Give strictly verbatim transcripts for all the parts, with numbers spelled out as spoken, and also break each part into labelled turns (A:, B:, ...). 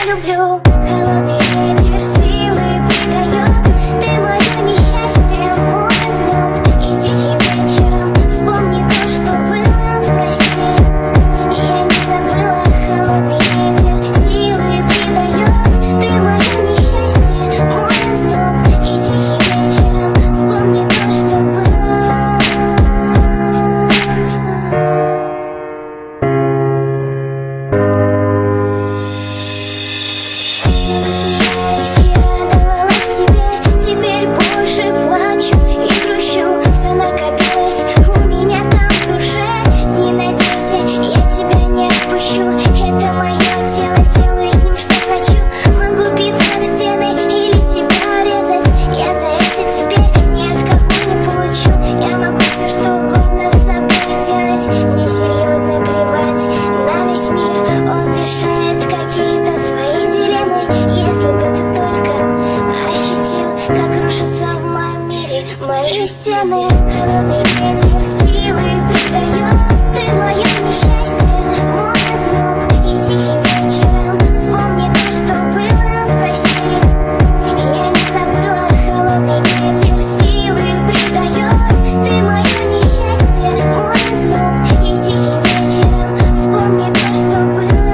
A: люблю. Холодный ветер силы придает. Ты мое несчастье, мой зноб. И тихим вечером вспомни то, что было, прости. Я не забыла. Холодный ветер силы придает. Ты мое несчастье, мой зноб. И тихим вечером вспомни то, что было. Мои стены, холодный ветер силы придает. Ты мое несчастье, мой зноб. И тихим вечером вспомни то, что было, прости. Я не забыла. Холодный ветер силы придает. Ты мое несчастье, мой зноб. И тихим вечером вспомни то, что было.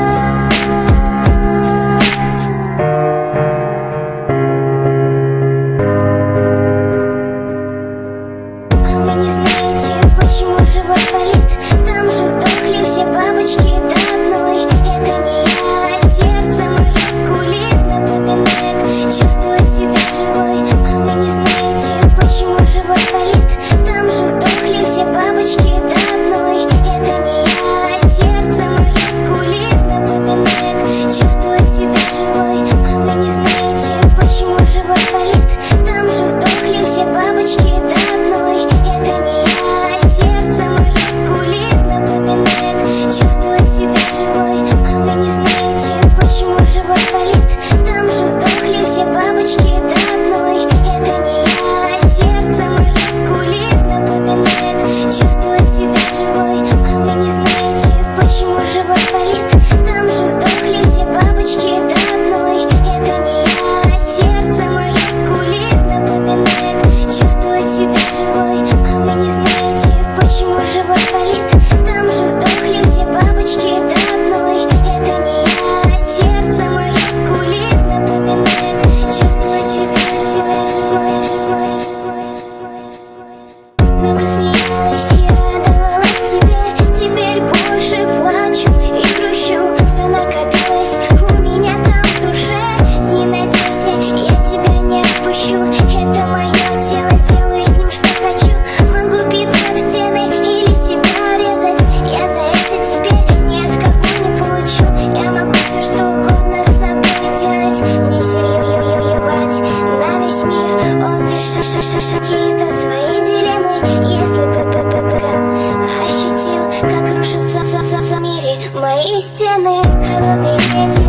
A: Вы не знаете, почему живот болит. Там же сдохли все бабочки до одной. Это не я, а сердце мое скулит, напоминает чувствовать себя живой. А вы не знаете, почему живот болит. Там же сдохли все бабочки до одной. Это не я, а сердце мое скулит, напоминает чувствовать себя живой. А вы не знаете, почему живот болит. Там же сдохли все бабочки до одной. Это не я, а сердце мое скулит, напоминает чувствовать себя живой. А вы не знаете, почему живот болит. Там же сдохли все бабочки до одной. Это не я, а сердце мое скулит, напоминает чувствовать себя живой. А вы не знаете, почему живот болит. Там же сдохли все бабочки до одной. Это не я, а сердце мое скулит, напоминает чувствовать себя живой. А вы не знаете, почему живот болит. Там же сдохли все бабочки до одной. Это не я, а сердце мое скулит, напоминает чувствовать себя живой. Много смеялась и радовалась тебе. Теперь больше плачу и грущу. Все накопилось у меня там в душе. Не надейся, я тебя не отпущу. Это мое тело, делаю с ним что хочу. Могу биться в стены или себя резать. Я за это теперь ни от кого не получу. Я могу все что угодно с собой делать. Мне серьезно на весь мир. Он решит какие-то свои дилеммы. Если бы ощутил, как рушится в мире мои стены. Холодный ветер